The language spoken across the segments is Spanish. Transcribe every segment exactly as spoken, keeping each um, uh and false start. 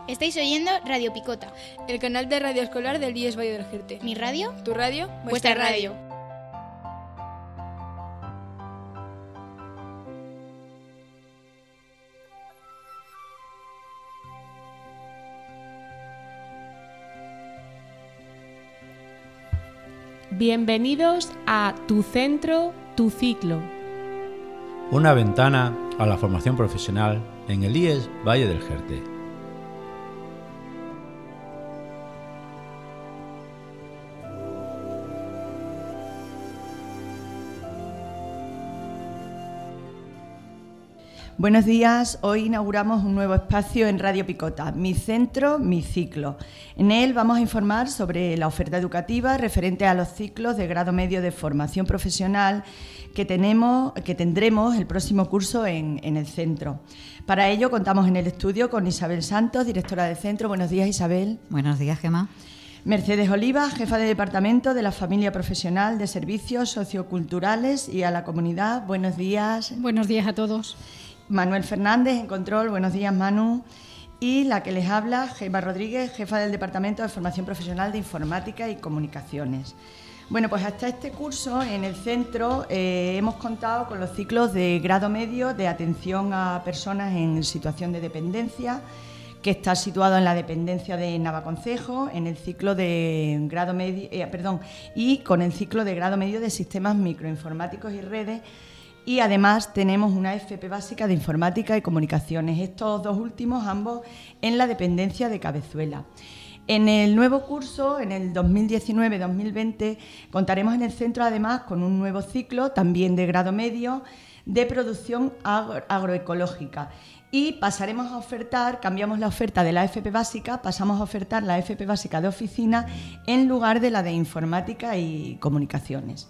Estáis oyendo Radio Picota, el canal de radio escolar del I E S Valle del Jerte. ¿Mi radio? ¿Tu radio? Vuestra radio. Bienvenidos a Tu Centro, Tu Ciclo. Una ventana a la formación profesional en el I E S Valle del Jerte. Buenos días, hoy inauguramos un nuevo espacio en Radio Picota, Mi Centro, Mi Ciclo. En él vamos a informar sobre la oferta educativa referente a los ciclos de grado medio de formación profesional que, tenemos, que tendremos el próximo curso en, en el centro. Para ello contamos en el estudio con Isabel Santos, directora del centro. Buenos días, Isabel. Buenos días, Gemma. Mercedes Oliva, jefa de departamento de la familia profesional de servicios socioculturales y a la comunidad. Buenos días. Buenos días a todos. Manuel Fernández, en control. Buenos días, Manu. Y la que les habla, Gemma Rodríguez, jefa del Departamento de Formación Profesional de Informática y Comunicaciones. Bueno, pues hasta este curso en el centro eh, hemos contado con los ciclos de grado medio de atención a personas en situación de dependencia, que está situado en la dependencia de Navaconcejo, en el ciclo de grado medio, eh, perdón, y con el ciclo de grado medio de sistemas microinformáticos y redes. Y además tenemos una F P básica de informática y comunicaciones, estos dos últimos ambos en la dependencia de Cabezuela. En el nuevo curso, en el dos mil diecinueve dos mil veinte, contaremos en el centro además con un nuevo ciclo, también de grado medio, de producción agro- agroecológica. Y pasaremos a ofertar, cambiamos la oferta de la F P básica, pasamos a ofertar la F P básica de oficina en lugar de la de informática y comunicaciones.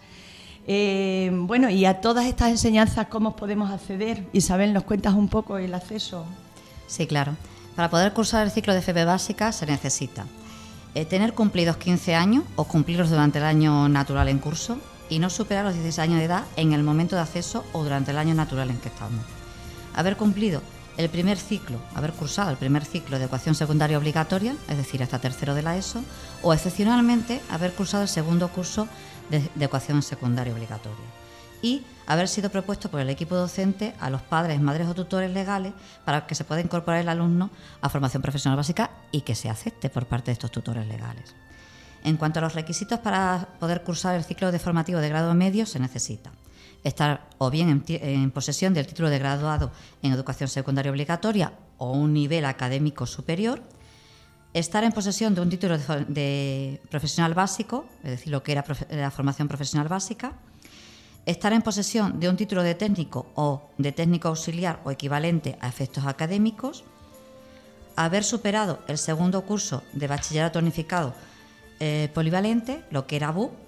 Eh, bueno, y a todas estas enseñanzas, ¿cómo podemos acceder? Isabel, ¿nos cuentas un poco el acceso? Sí, claro. Para poder cursar el ciclo de F P básica se necesita eh, tener cumplidos quince años o cumplirlos durante el año natural en curso y no superar los dieciséis años de edad en el momento de acceso o durante el año natural en que estamos. Haber cumplido el primer ciclo, haber cursado el primer ciclo de educación secundaria obligatoria, es decir, hasta tercero de la ESO, o excepcionalmente haber cursado el segundo curso de, de educación secundaria obligatoria. Y haber sido propuesto por el equipo docente a los padres, madres o tutores legales para que se pueda incorporar el alumno a formación profesional básica y que se acepte por parte de estos tutores legales. En cuanto a los requisitos para poder cursar el ciclo de formativo de grado medio, se necesita estar o bien en, en posesión del título de graduado en educación secundaria obligatoria o un nivel académico superior, estar en posesión de un título de, de profesional básico, es decir, lo que era profe, la formación profesional básica, estar en posesión de un título de técnico o de técnico auxiliar o equivalente a efectos académicos, haber superado el segundo curso de bachillerato unificado eh, polivalente, lo que era B U,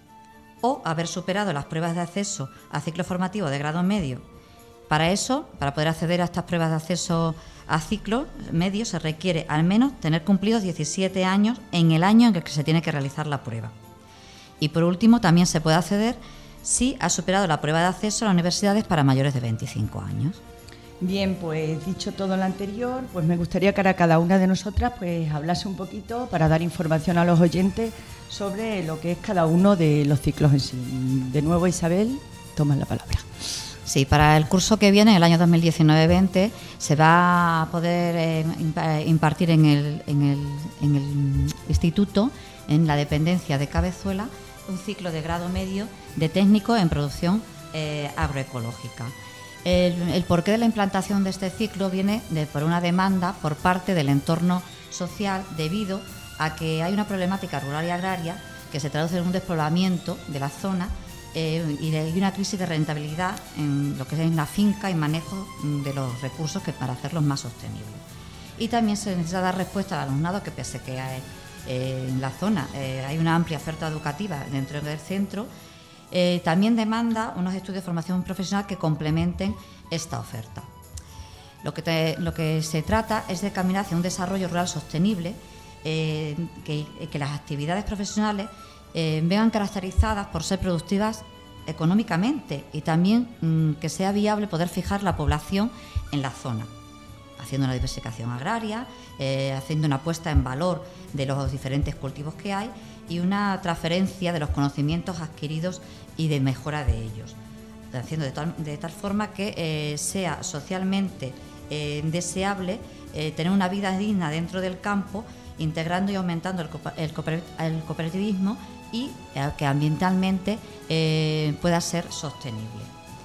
o haber superado las pruebas de acceso a ciclo formativo de grado medio. Para eso, para poder acceder a estas pruebas de acceso a ciclo medio, se requiere al menos tener cumplidos diecisiete años en el año en el que se tiene que realizar la prueba. Y por último, también se puede acceder si ha superado la prueba de acceso a las universidades para mayores de veinticinco años. Bien, pues dicho todo lo anterior, pues me gustaría que ahora cada una de nosotras pues hablase un poquito para dar información a los oyentes sobre lo que es cada uno de los ciclos en sí. De nuevo, Isabel, tomas la palabra. Sí, para el curso que viene, el año dos mil diecinueve veinte, se va a poder eh, impartir en el, en, el, en el instituto, en la dependencia de Cabezuela, un ciclo de grado medio de técnico en producción eh, agroecológica. El, el porqué de la implantación de este ciclo viene de, por una demanda por parte del entorno social debido a que hay una problemática rural y agraria que se traduce en un despoblamiento de la zona eh, y hay una crisis de rentabilidad en lo que es la finca y manejo de los recursos que para hacerlos más sostenibles. Y también se necesita dar respuesta al alumnado que pese que hay, eh, en la zona eh, hay una amplia oferta educativa dentro del centro, eh, también demanda unos estudios de formación profesional que complementen esta oferta. Lo que, te, lo que se trata es de caminar hacia un desarrollo rural sostenible, eh, que, que las actividades profesionales eh, vengan caracterizadas por ser productivas económicamente y también mmm, que sea viable poder fijar la población en la zona. haciendo una diversificación agraria, eh, haciendo una puesta en valor de los diferentes cultivos que hay y una transferencia de los conocimientos adquiridos y de mejora de ellos, haciendo de tal, de tal forma que eh, sea socialmente eh, deseable eh, tener una vida digna dentro del campo, integrando y aumentando el, el, el cooperativismo y eh, que ambientalmente eh, pueda ser sostenible.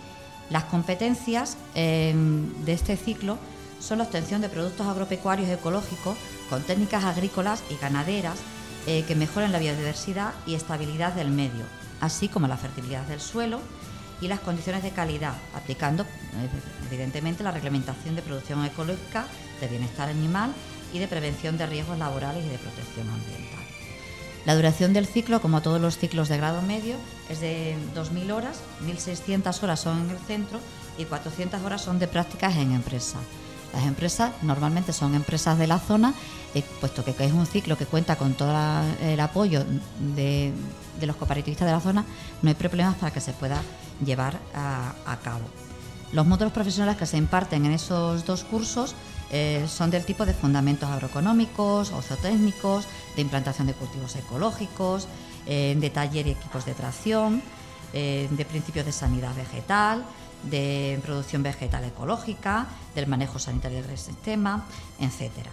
Las competencias eh, de este ciclo son la obtención de productos agropecuarios ecológicos con técnicas agrícolas y ganaderas eh, que mejoren la biodiversidad y estabilidad del medio, así como la fertilidad del suelo y las condiciones de calidad, aplicando evidentemente la reglamentación de producción ecológica, de bienestar animal y de prevención de riesgos laborales y de protección ambiental. La duración del ciclo, como todos los ciclos de grado medio, es de dos mil horas, mil seiscientas horas son en el centro y cuatrocientas horas son de prácticas en empresas. Las empresas normalmente son empresas de la zona, eh, puesto que es un ciclo que cuenta con todo el apoyo de, de los cooperativistas de la zona, no hay problemas para que se pueda llevar a, a cabo. Los módulos profesionales que se imparten en esos dos cursos eh, son del tipo de fundamentos agroeconómicos, o zootécnicos, de implantación de cultivos ecológicos, eh, de taller y equipos de tracción, eh, de principios de sanidad vegetal, de producción vegetal ecológica, del manejo sanitario del sistema, etcétera.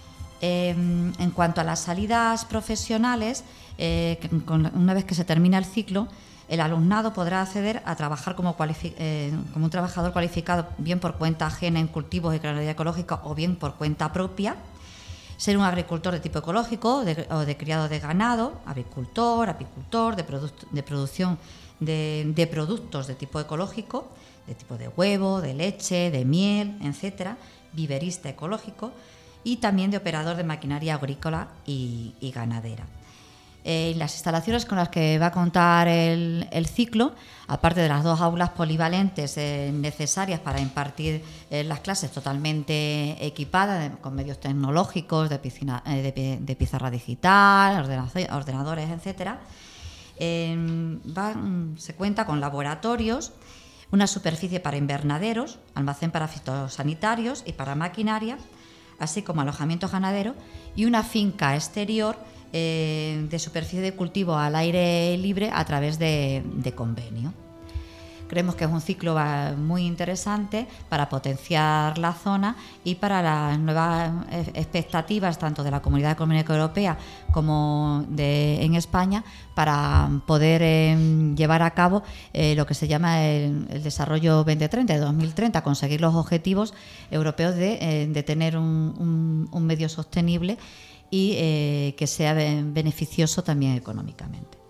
Eh, en cuanto a las salidas profesionales, eh, que con, una vez que se termina el ciclo, el alumnado podrá acceder a trabajar como, eh, como un trabajador cualificado, bien por cuenta ajena en cultivos y ganadería ecológica o bien por cuenta propia, ser un agricultor de tipo ecológico de, o de criado de ganado, agricultor, apicultor, de, produ de producción de, de productos de tipo ecológico, de tipo de huevo, de leche, de miel, etcétera, viverista ecológico y también de operador de maquinaria agrícola y, y ganadera. Eh, las instalaciones con las que va a contar el, el ciclo, aparte de las dos aulas polivalentes eh, necesarias para impartir eh, las clases totalmente equipadas de, con medios tecnológicos, de, piscina, eh, de, de pizarra digital, ordenadores, etcétera, eh, va, se cuenta con laboratorios, una superficie para invernaderos, almacén para fitosanitarios y para maquinaria, así como alojamiento ganadero y una finca exterior eh, de superficie de cultivo al aire libre a través de, de convenio. Creemos que es un ciclo muy interesante para potenciar la zona y para las nuevas expectativas tanto de la Comunidad Económica Europea como de, en España para poder eh, llevar a cabo eh, lo que se llama el, el desarrollo veinte treinta de dos mil treinta, conseguir los objetivos europeos de, eh, de tener un, un, un medio sostenible y eh, que sea beneficioso también económicamente.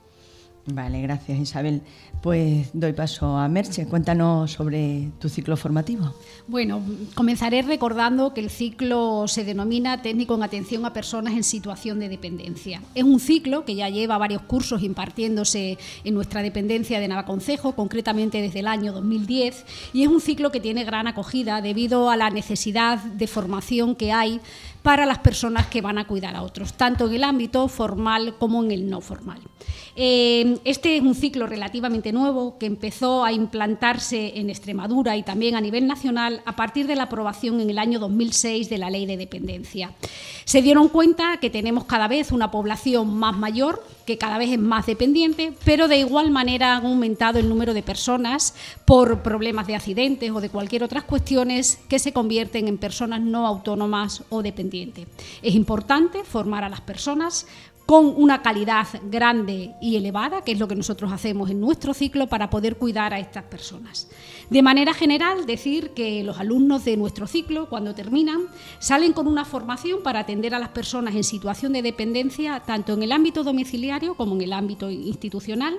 Vale, gracias Isabel. Pues doy paso a Merche. Cuéntanos sobre tu ciclo formativo. Bueno, comenzaré recordando que el ciclo se denomina Técnico en Atención a Personas en Situación de Dependencia. Es un ciclo que ya lleva varios cursos impartiéndose en nuestra dependencia de Navaconcejo, concretamente desde el año dos mil diez, y es un ciclo que tiene gran acogida debido a la necesidad de formación que hay para las personas que van a cuidar a otros, tanto en el ámbito formal como en el no formal. Eh, este es un ciclo relativamente nuevo que empezó a implantarse en Extremadura y también a nivel nacional a partir de la aprobación en el año dos mil seis de la Ley de Dependencia. Se dieron cuenta que tenemos cada vez una población más mayor, que cada vez es más dependiente, pero de igual manera han aumentado el número de personas por problemas de accidentes o de cualquier otras cuestiones que se convierten en personas no autónomas o dependientes. Es importante formar a las personas con una calidad grande y elevada, que es lo que nosotros hacemos en nuestro ciclo para poder cuidar a estas personas. De manera general, decir que los alumnos de nuestro ciclo, cuando terminan, salen con una formación para atender a las personas en situación de dependencia, tanto en el ámbito domiciliario como en el ámbito institucional.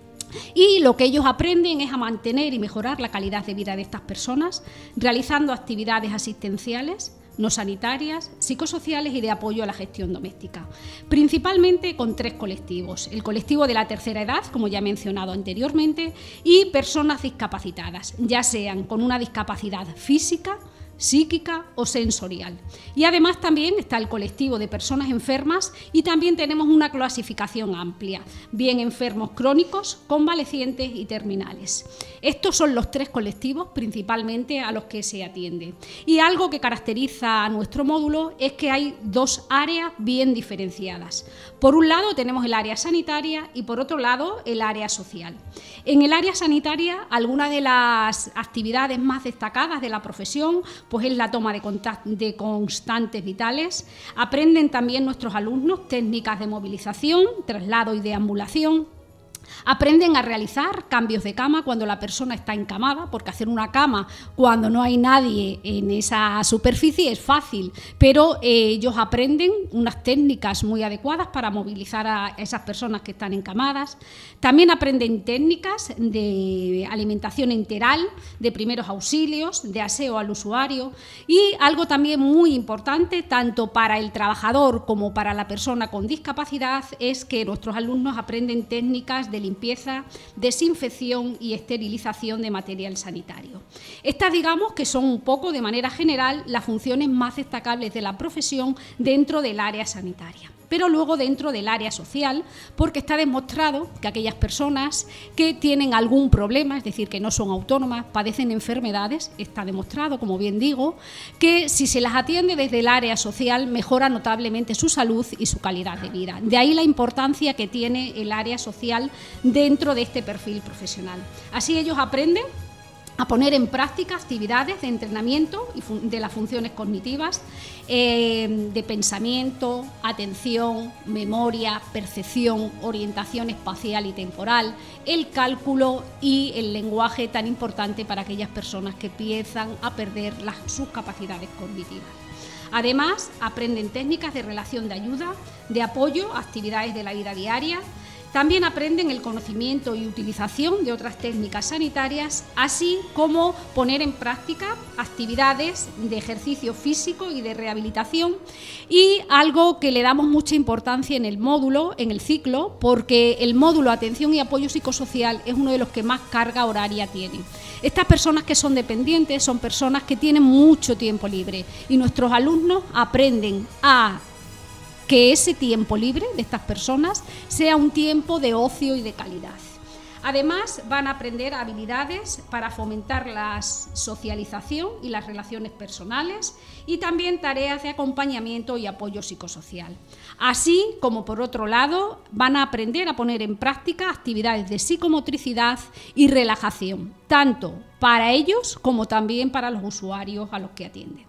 Y lo que ellos aprenden es a mantener y mejorar la calidad de vida de estas personas, realizando actividades asistenciales, no sanitarias, psicosociales y de apoyo a la gestión doméstica, principalmente con tres colectivos: el colectivo de la tercera edad, como ya he mencionado anteriormente, y personas discapacitadas, ya sean con una discapacidad física, psíquica o sensorial. Y además también está el colectivo de personas enfermas y también tenemos una clasificación amplia, bien enfermos crónicos, convalecientes y terminales. Estos son los tres colectivos principalmente a los que se atiende. Y algo que caracteriza a nuestro módulo es que hay dos áreas bien diferenciadas. Por un lado tenemos el área sanitaria y por otro lado el área social. En el área sanitaria, algunas de las actividades más destacadas de la profesión pues es la toma de, de constantes vitales. Aprenden también nuestros alumnos técnicas de movilización, traslado y deambulación. Aprenden a realizar cambios de cama cuando la persona está encamada, porque hacer una cama cuando no hay nadie en esa superficie es fácil, pero eh, ellos aprenden unas técnicas muy adecuadas para movilizar a esas personas que están encamadas. También aprenden técnicas de alimentación enteral, de primeros auxilios, de aseo al usuario y algo también muy importante, tanto para el trabajador como para la persona con discapacidad, es que nuestros alumnos aprenden técnicas de limpieza, desinfección y esterilización de material sanitario. Estas, digamos, que son un poco, de manera general, las funciones más destacables de la profesión dentro del área sanitaria. Pero luego dentro del área social, porque está demostrado que aquellas personas que tienen algún problema, es decir, que no son autónomas, padecen enfermedades, está demostrado, como bien digo, que si se las atiende desde el área social mejora notablemente su salud y su calidad de vida. De ahí la importancia que tiene el área social dentro de este perfil profesional. Así ellos aprenden a poner en práctica actividades de entrenamiento y de las funciones cognitivas, eh, de pensamiento, atención, memoria, percepción, orientación espacial y temporal, el cálculo y el lenguaje, tan importante para aquellas personas que empiezan a perder las, sus capacidades cognitivas. Además, aprenden técnicas de relación de ayuda, de apoyo a actividades de la vida diaria. También aprenden el conocimiento y utilización de otras técnicas sanitarias, así como poner en práctica actividades de ejercicio físico y de rehabilitación, y algo que le damos mucha importancia en el módulo, en el ciclo, porque el módulo Atención y Apoyo Psicosocial es uno de los que más carga horaria tiene. Estas personas que son dependientes son personas que tienen mucho tiempo libre y nuestros alumnos aprenden a que ese tiempo libre de estas personas sea un tiempo de ocio y de calidad. Además, van a aprender habilidades para fomentar la socialización y las relaciones personales y también tareas de acompañamiento y apoyo psicosocial. Así como, por otro lado, van a aprender a poner en práctica actividades de psicomotricidad y relajación, tanto para ellos como también para los usuarios a los que atienden.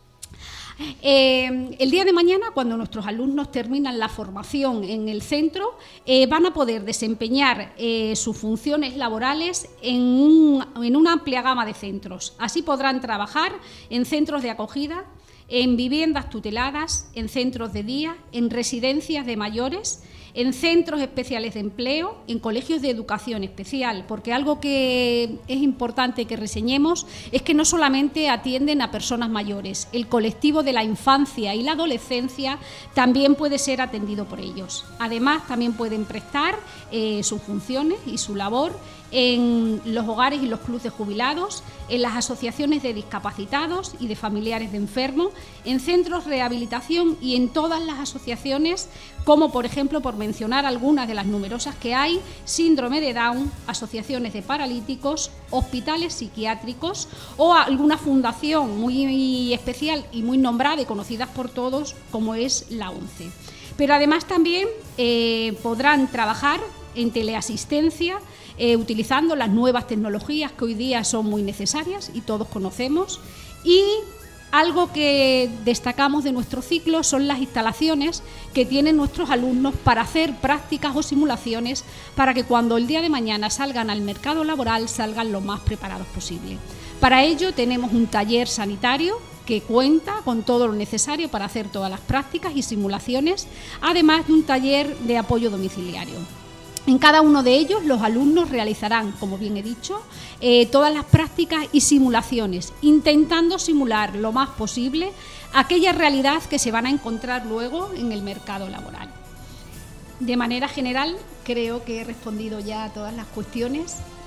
Eh, el día de mañana, cuando nuestros alumnos terminan la formación en el centro, eh, van a poder desempeñar eh, sus funciones laborales en, un, en una amplia gama de centros. Así podrán trabajar en centros de acogida, en viviendas tuteladas, en centros de día, en residencias de mayores, en centros especiales de empleo, en colegios de educación especial, porque algo que es importante que reseñemos es que no solamente atienden a personas mayores, el colectivo de la infancia y la adolescencia también puede ser atendido por ellos. Además, también pueden prestar eh, sus funciones y su labor en los hogares y los clubes de jubilados, en las asociaciones de discapacitados y de familiares de enfermos, en centros de rehabilitación y en todas las asociaciones, como por ejemplo, por mencionar algunas de las numerosas que hay, síndrome de Down, asociaciones de paralíticos, hospitales psiquiátricos o alguna fundación muy especial y muy nombrada y conocida por todos, como es la ONCE. Pero además también eh, podrán trabajar en teleasistencia, Eh, utilizando las nuevas tecnologías que hoy día son muy necesarias y todos conocemos. Y algo que destacamos de nuestro ciclo son las instalaciones que tienen nuestros alumnos para hacer prácticas o simulaciones para que cuando el día de mañana salgan al mercado laboral salgan lo más preparados posible. Para ello tenemos un taller sanitario que cuenta con todo lo necesario para hacer todas las prácticas y simulaciones, además de un taller de apoyo domiciliario. En cada uno de ellos los alumnos realizarán, como bien he dicho, eh, todas las prácticas y simulaciones, intentando simular lo más posible aquella realidad que se van a encontrar luego en el mercado laboral. De manera general, creo que he respondido ya a todas las cuestiones.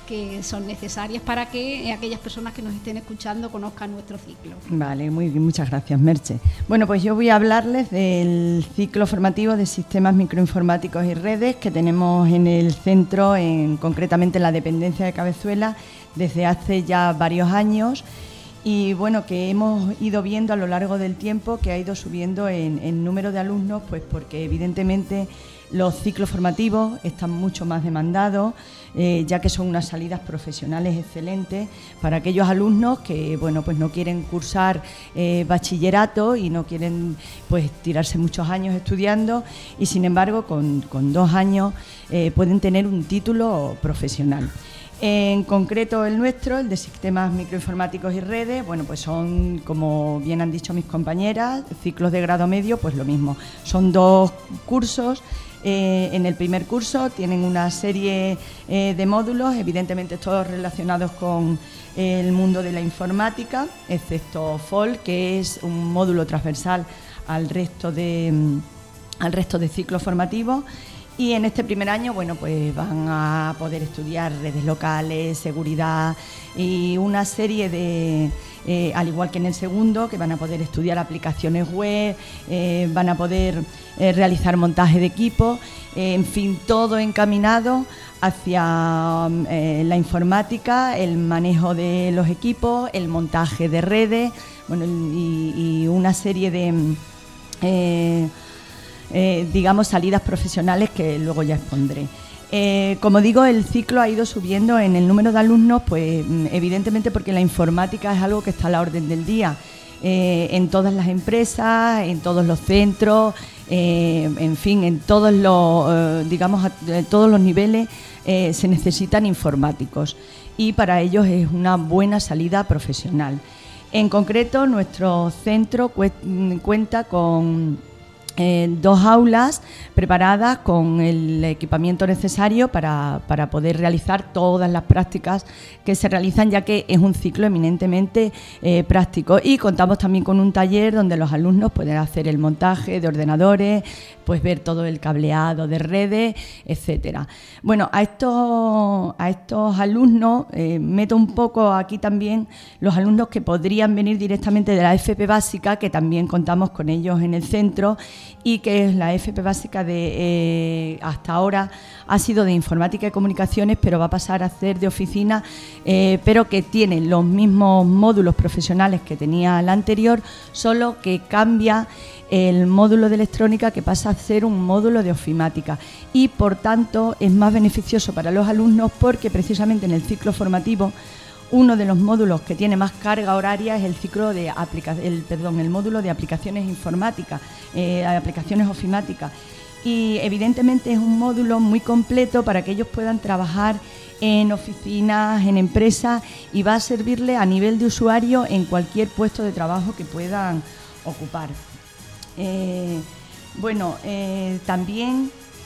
que son necesarias para que aquellas personas que nos estén escuchando conozcan nuestro ciclo. Vale, muy bien, muchas gracias, Merche. Bueno, pues yo voy a hablarles del ciclo formativo de sistemas microinformáticos y redes que tenemos en el centro, en, concretamente en la dependencia de Cabezuela, desde hace ya varios años. Y bueno, que hemos ido viendo a lo largo del tiempo que ha ido subiendo en, en número de alumnos, pues porque evidentemente los ciclos formativos están mucho más demandados, eh, ya que son unas salidas profesionales excelentes para aquellos alumnos que bueno, pues no quieren cursar eh, bachillerato y no quieren pues tirarse muchos años estudiando, y sin embargo con, con dos años eh, pueden tener un título profesional. En concreto el nuestro, el de sistemas microinformáticos y redes, bueno, pues son, como bien han dicho mis compañeras, ciclos de grado medio, pues lo mismo. Son dos cursos. Eh, en el primer curso tienen una serie eh, de módulos, evidentemente todos relacionados con el mundo de la informática, excepto F O L, que es un módulo transversal al resto de, al resto de ciclos formativos. Y en este primer año, bueno, pues van a poder estudiar redes locales, seguridad y una serie de, eh, al igual que en el segundo, que van a poder estudiar aplicaciones web, eh, van a poder eh, realizar montaje de equipo, eh, en fin, todo encaminado hacia eh, la informática, el manejo de los equipos, el montaje de redes, bueno, y, y una serie de... Eh, Eh, digamos, salidas profesionales que luego ya expondré. Eh, como digo, el ciclo ha ido subiendo en el número de alumnos, pues evidentemente porque la informática es algo que está a la orden del día, eh, en todas las empresas, en todos los centros, eh, en fin, en todos los, eh, digamos, a, a todos los niveles eh, se necesitan informáticos, y para ellos es una buena salida profesional. En concreto, nuestro centro cu- cuenta con Eh, dos aulas preparadas con el equipamiento necesario para, para poder realizar todas las prácticas que se realizan, ya que es un ciclo eminentemente eh, práctico, y contamos también con un taller donde los alumnos pueden hacer el montaje de ordenadores, pues ver todo el cableado de redes, etcétera. Bueno, a estos, a estos alumnos eh, meto un poco aquí también los alumnos que podrían venir directamente de la F P básica, que también contamos con ellos en el centro, y que es la F P básica de eh, hasta ahora ha sido de informática y comunicaciones, pero va a pasar a ser de oficina, eh, pero que tiene los mismos módulos profesionales que tenía la anterior, solo que cambia el módulo de electrónica, que pasa a ser un módulo de ofimática, y por tanto es más beneficioso para los alumnos, porque precisamente en el ciclo formativo uno de los módulos que tiene más carga horaria es el ciclo de aplica el perdón el módulo de aplicaciones informáticas, eh, aplicaciones ofimáticas, y evidentemente es un módulo muy completo para que ellos puedan trabajar en oficinas, en empresas, y va a servirle a nivel de usuario en cualquier puesto de trabajo que puedan ocupar. Eh, bueno, eh, también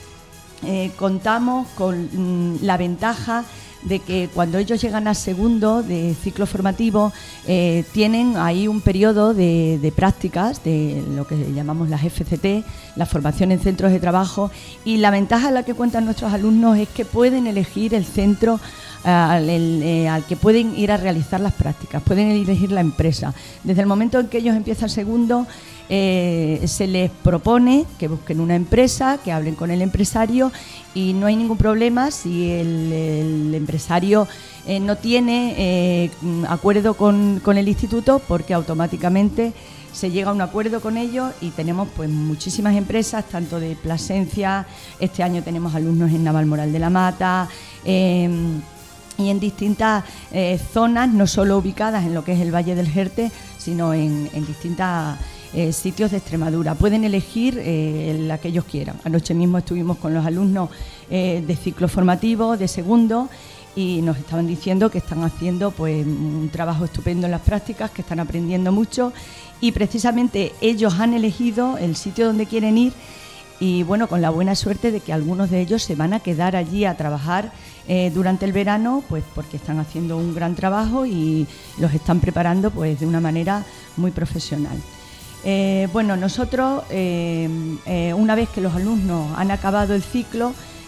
eh, contamos con mm, la ventaja de que cuando ellos llegan al segundo de ciclo formativo eh, tienen ahí un periodo de, de prácticas, de lo que llamamos las F C T, la formación en centros de trabajo, y la ventaja a la que cuentan nuestros alumnos es que pueden elegir el centro al, el, eh, al que pueden ir a realizar las prácticas, pueden elegir la empresa. Desde el momento en que ellos empiezan segundo, Eh, se les propone que busquen una empresa, que hablen con el empresario, y no hay ningún problema si el, el empresario eh, no tiene eh, acuerdo con, con el instituto, porque automáticamente se llega a un acuerdo con ellos, y tenemos pues muchísimas empresas, tanto de Plasencia, este año tenemos alumnos en Navalmoral de la Mata, eh, y en distintas eh, zonas, no solo ubicadas en lo que es el Valle del Jerte, sino en, en distintas Eh, sitios de Extremadura. Pueden elegir eh, la que ellos quieran. Anoche mismo estuvimos con los alumnos eh, de ciclo formativo, de segundo, y nos estaban diciendo que están haciendo pues un trabajo estupendo en las prácticas, que están aprendiendo mucho, y precisamente ellos han elegido el sitio donde quieren ir, y bueno, con la buena suerte de que algunos de ellos se van a quedar allí a trabajar eh, durante el verano, pues porque están haciendo un gran trabajo y los están preparando pues de una manera muy profesional. Eh, bueno, nosotros, eh, eh, una vez que los alumnos han acabado el ciclo,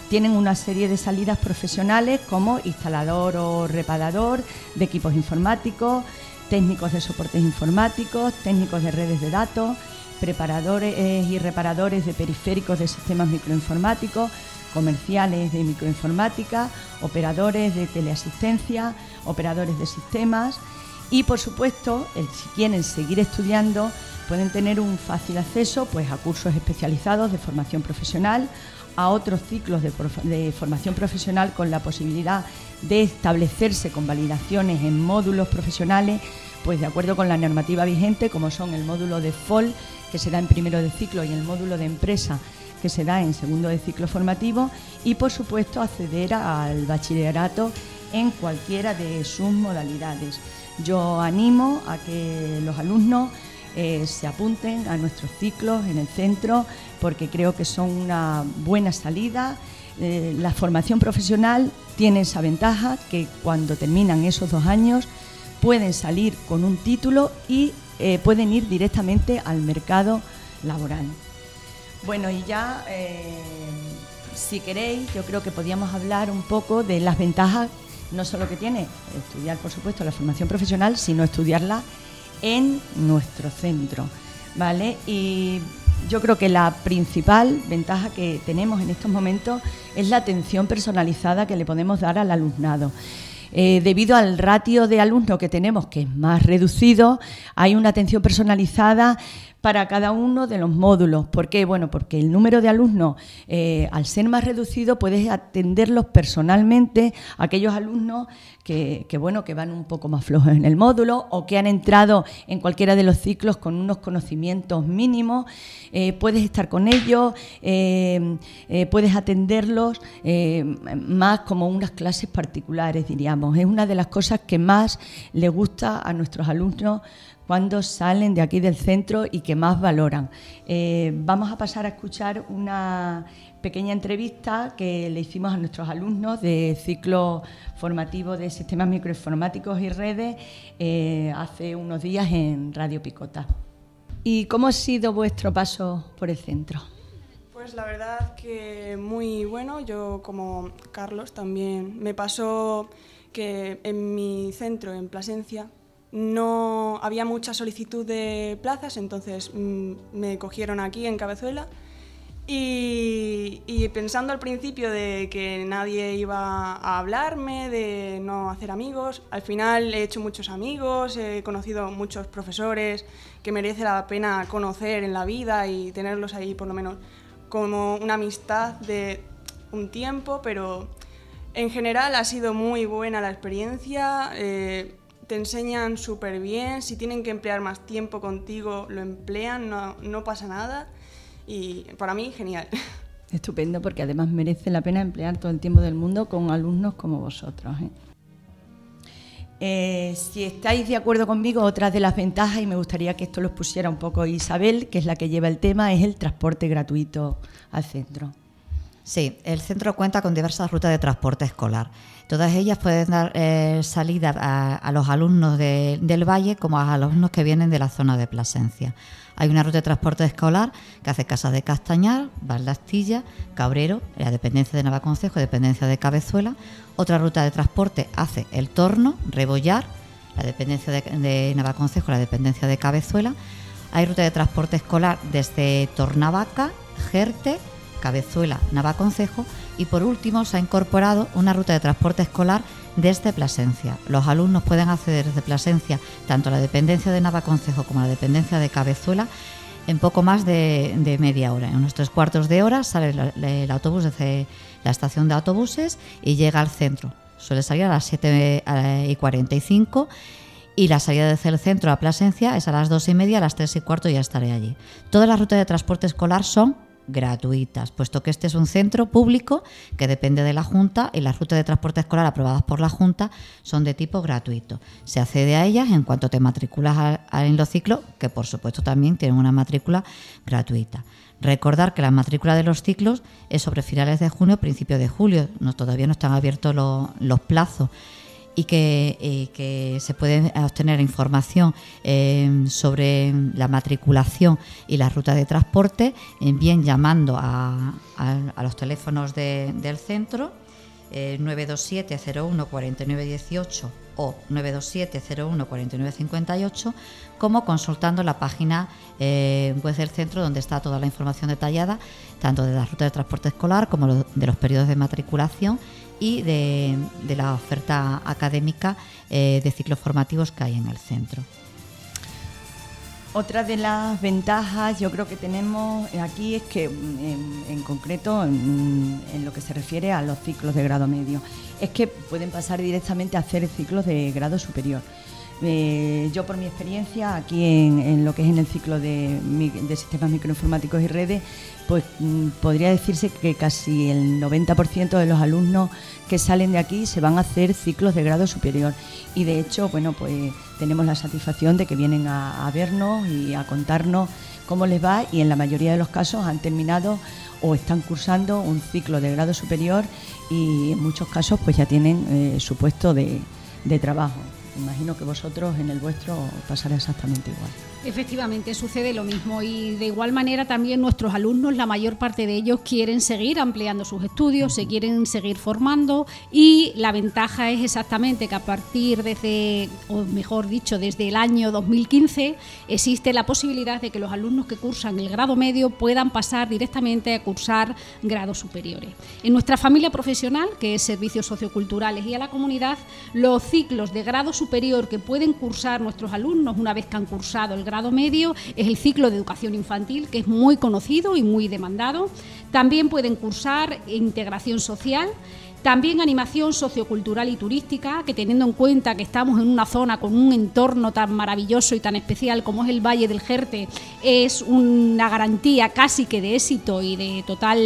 tienen una serie de salidas profesionales como instalador o reparador de equipos informáticos, técnicos de soportes informáticos, técnicos de redes de datos, preparadores y reparadores de periféricos de sistemas microinformáticos, comerciales de microinformática, operadores de teleasistencia, operadores de sistemas y, por supuesto, el, si quieren seguir estudiando, pueden tener un fácil acceso pues, a cursos especializados de formación profesional, a otros ciclos de, de formación profesional con la posibilidad de establecerse con validaciones en módulos profesionales, pues de acuerdo con la normativa vigente, como son el módulo de F O L, que se da en primero de ciclo, y el módulo de empresa, que se da en segundo de ciclo formativo, y por supuesto acceder al bachillerato en cualquiera de sus modalidades. Yo animo a que los alumnos eh, se apunten a nuestros ciclos en el centro, porque creo que son una buena salida. Eh, la formación profesional tiene esa ventaja que cuando terminan esos dos años pueden salir con un título y eh, pueden ir directamente al mercado laboral. Bueno, y ya, eh, si queréis, yo creo que podíamos hablar un poco de las ventajas, no solo que tiene estudiar, por supuesto, la formación profesional, sino estudiarla en nuestro centro, ¿vale? Y yo creo que la principal ventaja que tenemos en estos momentos es la atención personalizada que le podemos dar al alumnado. Eh, debido al ratio de alumnos que tenemos, que es más reducido, hay una atención personalizada para cada uno de los módulos. ¿Por qué? Bueno, porque el número de alumnos, eh, al ser más reducido, puedes atenderlos personalmente a aquellos alumnos que, que, bueno, que van un poco más flojos en el módulo o que han entrado en cualquiera de los ciclos con unos conocimientos mínimos. Eh, puedes estar con ellos, eh, eh, puedes atenderlos eh, más como unas clases particulares, diríamos. Es una de las cosas que más les gusta a nuestros alumnos cuando salen de aquí del centro y que más valoran. Eh, vamos a pasar a escuchar una pequeña entrevista que le hicimos a nuestros alumnos de ciclo formativo de sistemas microinformáticos y redes eh, hace unos días en Radio Picota. ¿Y cómo ha sido vuestro paso por el centro? Pues la verdad que muy bueno. Yo, como Carlos, también me pasó que en mi centro, en Plasencia, no había mucha solicitud de plazas, entonces mmm, me cogieron aquí en Cabezuela y, y pensando al principio de que nadie iba a hablarme, de no hacer amigos, al final he hecho muchos amigos, he conocido muchos profesores que merece la pena conocer en la vida y tenerlos ahí por lo menos como una amistad de un tiempo, pero en general ha sido muy buena la experiencia. eh, Te enseñan súper bien, si tienen que emplear más tiempo contigo, lo emplean, no, no pasa nada y para mí, genial. Estupendo, porque además merece la pena emplear todo el tiempo del mundo con alumnos como vosotros, ¿eh? Eh, si estáis de acuerdo conmigo, otra de las ventajas, y me gustaría que esto lo expusiera un poco Isabel, que es la que lleva el tema, es el transporte gratuito al centro. Sí, el centro cuenta con diversas rutas de transporte escolar. Todas ellas pueden dar eh, salida a, a los alumnos de, del Valle como a los alumnos que vienen de la zona de Plasencia. Hay una ruta de transporte escolar que hace Casas de Castañar, Valastilla, Cabrero, la dependencia de Navaconcejo, dependencia de Cabezuela. Otra ruta de transporte hace El Torno, Rebollar, la dependencia de, de Navaconcejo, la dependencia de Cabezuela. Hay ruta de transporte escolar desde Tornavaca, Jerte, Cabezuela, Navaconcejo, y por último se ha incorporado una ruta de transporte escolar desde Plasencia. Los alumnos pueden acceder desde Plasencia tanto a la dependencia de Navaconcejo como a la dependencia de Cabezuela en poco más de, de media hora. En unos tres cuartos de hora sale el, el autobús desde la estación de autobuses y llega al centro. Suele salir a las siete y cuarenta y cinco y la salida desde el centro a Plasencia es a las dos y media, a las tres y cuarto ya estaré allí. Todas las rutas de transporte escolar son gratuitas, puesto que este es un centro público que depende de la Junta y las rutas de transporte escolar aprobadas por la Junta son de tipo gratuito. Se accede a ellas en cuanto te matriculas a, a, en los ciclos, que por supuesto también tienen una matrícula gratuita. Recordar que la matrícula de los ciclos es sobre finales de junio, principios de julio, no, todavía no están abiertos lo, los plazos. y que, eh, que se puede obtener información eh, sobre la matriculación y la ruta de transporte, eh, bien llamando a, a, a los teléfonos de, del centro, eh, nueve dos siete cero uno cuatro nueve uno ocho o nueve dos siete cero uno cuatro nueve cinco ocho, como consultando la página eh, web del centro, donde está toda la información detallada, tanto de la ruta de transporte escolar como lo, de los periodos de matriculación y de, de la oferta académica eh, de ciclos formativos que hay en el centro. Otra de las ventajas yo creo que tenemos aquí es que en, en concreto en, en lo que se refiere a los ciclos de grado medio es que pueden pasar directamente a hacer ciclos de grado superior. Eh, yo por mi experiencia aquí en, en lo que es en el ciclo de, de sistemas microinformáticos y redes, pues mm, podría decirse que casi el noventa por ciento de los alumnos que salen de aquí se van a hacer ciclos de grado superior, y de hecho, bueno, pues tenemos la satisfacción de que vienen a, a vernos y a contarnos cómo les va, y en la mayoría de los casos han terminado o están cursando un ciclo de grado superior, y en muchos casos pues ya tienen eh, su puesto de, de trabajo. Imagino que vosotros en el vuestro pasará exactamente igual. Efectivamente, sucede lo mismo, y de igual manera también nuestros alumnos, la mayor parte de ellos quieren seguir ampliando sus estudios, se quieren seguir formando, y la ventaja es exactamente que a partir desde, o mejor dicho, desde el año dos mil quince existe la posibilidad de que los alumnos que cursan el grado medio puedan pasar directamente a cursar grados superiores. En nuestra familia profesional, que es Servicios Socioculturales y a la Comunidad, los ciclos de grado superior que pueden cursar nuestros alumnos una vez que han cursado el grado medio es el ciclo de educación infantil, que es muy conocido y muy demandado. También pueden cursar integración social, también animación sociocultural y turística, que teniendo en cuenta que estamos en una zona con un entorno tan maravilloso y tan especial como es el Valle del Jerte, es una garantía casi que de éxito y de total,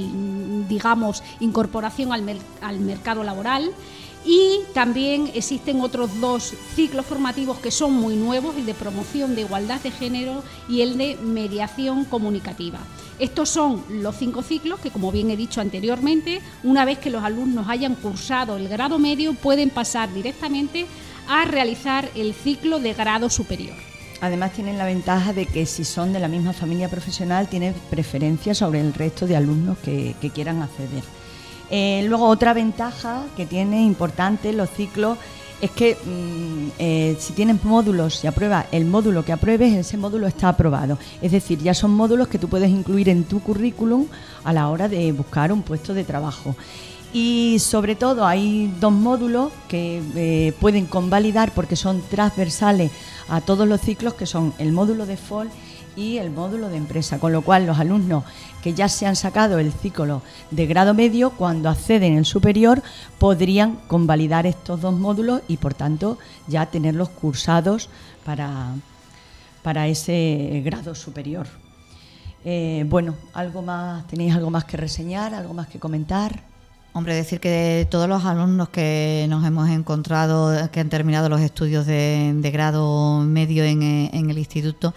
digamos, incorporación al, mer- al mercado laboral. Y también existen otros dos ciclos formativos que son muy nuevos, el de promoción de igualdad de género y el de mediación comunicativa. Estos son los cinco ciclos que, como bien he dicho anteriormente, una vez que los alumnos hayan cursado el grado medio, pueden pasar directamente a realizar el ciclo de grado superior. Además tienen la ventaja de que si son de la misma familia profesional tienen preferencia sobre el resto de alumnos que, que quieran acceder. Eh, luego otra ventaja que tiene importante los ciclos es que mmm, eh, si tienen módulos, si aprueba el módulo que apruebes, ese módulo está aprobado. Es decir, ya son módulos que tú puedes incluir en tu currículum a la hora de buscar un puesto de trabajo. Y sobre todo hay dos módulos que eh, pueden convalidar porque son transversales a todos los ciclos, que son el módulo de F O L y el módulo de empresa, con lo cual los alumnos que ya se han sacado el ciclo de grado medio, cuando acceden al superior podrían convalidar estos dos módulos y por tanto ya tenerlos cursados para, para ese grado superior. Eh, bueno, ¿algo más? ¿Tenéis algo más que reseñar, algo más que comentar? Hombre, decir que de todos los alumnos que nos hemos encontrado, que han terminado los estudios de, de grado medio en, en el instituto,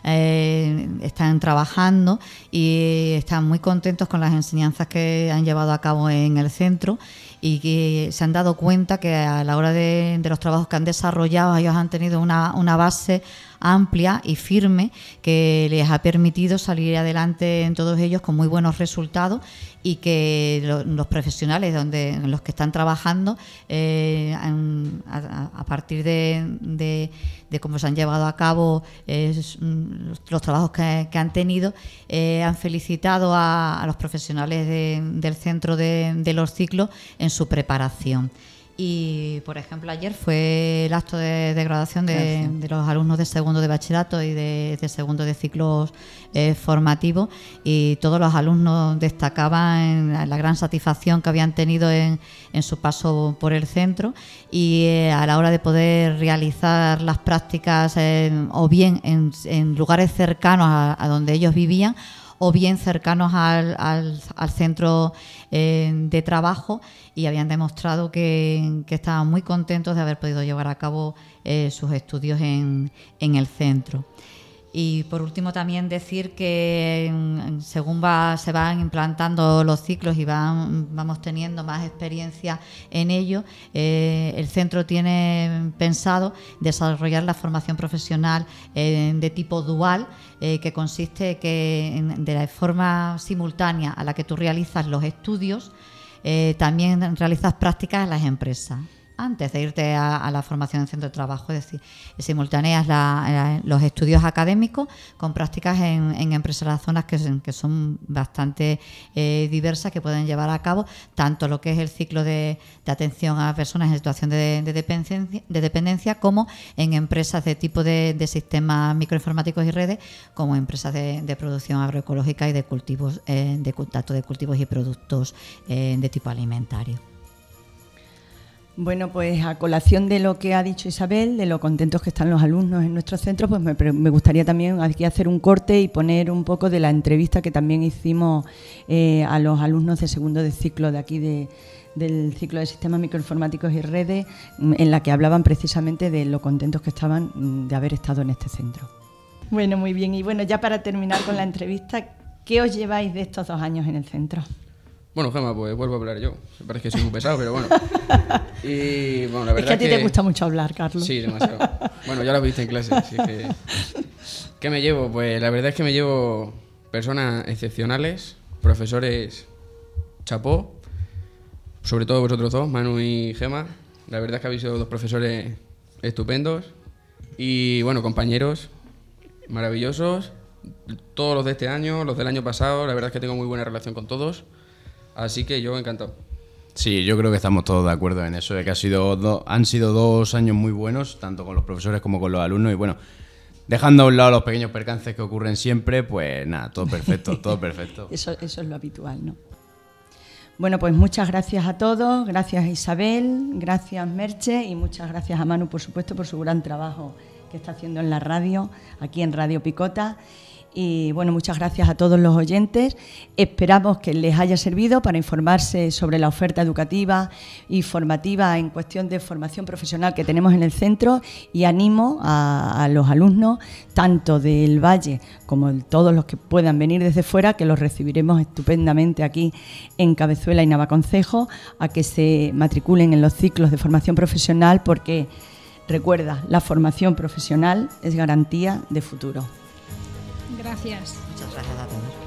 Eh, están trabajando y están muy contentos con las enseñanzas que han llevado a cabo en el centro, y que se han dado cuenta que a la hora de, de los trabajos que han desarrollado ellos han tenido una, una base amplia y firme que les ha permitido salir adelante en todos ellos con muy buenos resultados, y que lo, los profesionales donde en los que están trabajando eh, han, a, a partir de, de, de cómo se han llevado a cabo eh, los, los trabajos que, que han tenido, eh, han felicitado a, a los profesionales de, del centro de, de los ciclos en su preparación. Y, por ejemplo, ayer fue el acto de, de graduación de, de los alumnos de segundo de bachillerato y de, de segundo de ciclos eh, formativos, y todos los alumnos destacaban la gran satisfacción que habían tenido en, en su paso por el centro, y eh, a la hora de poder realizar las prácticas eh, o bien en, en lugares cercanos a, a donde ellos vivían, o bien cercanos al, al, al centro eh, de trabajo, y habían demostrado que, que estaban muy contentos de haber podido llevar a cabo eh, sus estudios en, en el centro. Y por último también decir que según va, se van implantando los ciclos y van, vamos teniendo más experiencia en ello, eh, el centro tiene pensado desarrollar la formación profesional eh, de tipo dual, eh, que consiste que en, de la forma simultánea a la que tú realizas los estudios, eh, también realizas prácticas en las empresas. Antes de irte a, a la formación en centro de trabajo, es decir, simultaneas la, la, los estudios académicos con prácticas en, en empresas de las zonas que, que son bastante eh, diversas, que pueden llevar a cabo tanto lo que es el ciclo de, de atención a personas en situación de, de, dependencia, de dependencia, como en empresas de tipo de, de sistemas microinformáticos y redes, como empresas de, de producción agroecológica y de cultivos, eh, de tanto de cultivos y productos eh, de tipo alimentario. Bueno, pues a colación de lo que ha dicho Isabel, de lo contentos que están los alumnos en nuestro centro, pues me, me gustaría también aquí hacer un corte y poner un poco de la entrevista que también hicimos eh, a los alumnos de segundo de ciclo de aquí de, del ciclo de sistemas microinformáticos y redes, en la que hablaban precisamente de lo contentos que estaban de haber estado en este centro. Bueno, muy bien. Y bueno, ya para terminar con la entrevista, ¿qué os lleváis de estos dos años en el centro? Bueno, Gemma, pues vuelvo a hablar yo. Me parece que soy muy pesado, pero bueno. Y bueno, la verdad es que a ti que... te gusta mucho hablar, Carlos. Sí, demasiado. Bueno, ya lo viste en clase, así que... ¿Qué me llevo? Pues la verdad es que me llevo personas excepcionales, profesores chapó, sobre todo vosotros dos, Manu y Gemma. La verdad es que habéis sido dos profesores estupendos. Y bueno, compañeros maravillosos. Todos los de este año, los del año pasado, la verdad es que tengo muy buena relación con todos. Así que yo encantado. Sí, yo creo que estamos todos de acuerdo en eso, de que ha sido do, han sido dos años muy buenos, tanto con los profesores como con los alumnos. Y bueno, dejando a un lado los pequeños percances que ocurren siempre, pues nada, todo perfecto, todo perfecto. Eso, eso es lo habitual, ¿no? Bueno, pues muchas gracias a todos, gracias Isabel, gracias Merche y muchas gracias a Manu, por supuesto, por su gran trabajo que está haciendo en la radio, aquí en Radio Picota. Y bueno, muchas gracias a todos los oyentes. Esperamos que les haya servido para informarse sobre la oferta educativa y formativa en cuestión de formación profesional que tenemos en el centro, y animo a, a los alumnos, tanto del Valle como de todos los que puedan venir desde fuera, que los recibiremos estupendamente aquí en Cabezuela y Navaconcejo, a que se matriculen en los ciclos de formación profesional, porque recuerda, la formación profesional es garantía de futuro. Gracias. Muchas gracias a todos.